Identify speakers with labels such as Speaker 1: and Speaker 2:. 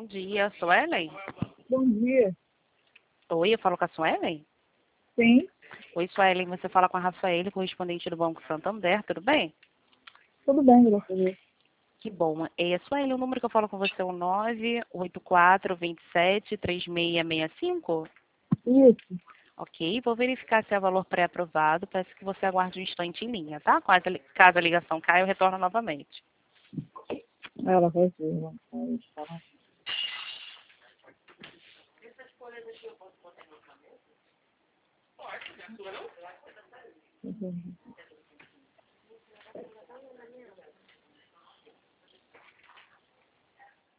Speaker 1: Bom dia, Suelen?
Speaker 2: Bom dia.
Speaker 1: Oi, eu falo com a Suelen?
Speaker 2: Sim,
Speaker 1: Oi, Suelen, você fala com a Rafaela, correspondente do Banco Santander, tudo bem?
Speaker 2: tudo bem, graças a Deus.
Speaker 1: Que bom. Suelen, o número que eu falo com você é o 984273665?
Speaker 2: Isso,
Speaker 1: Ok, vou verificar se é valor pré-aprovado. Peço que você aguarde um instante em linha, tá? Caso a ligação caia, eu retorno novamente.
Speaker 2: ela vai ser. Vai falar. Entendi.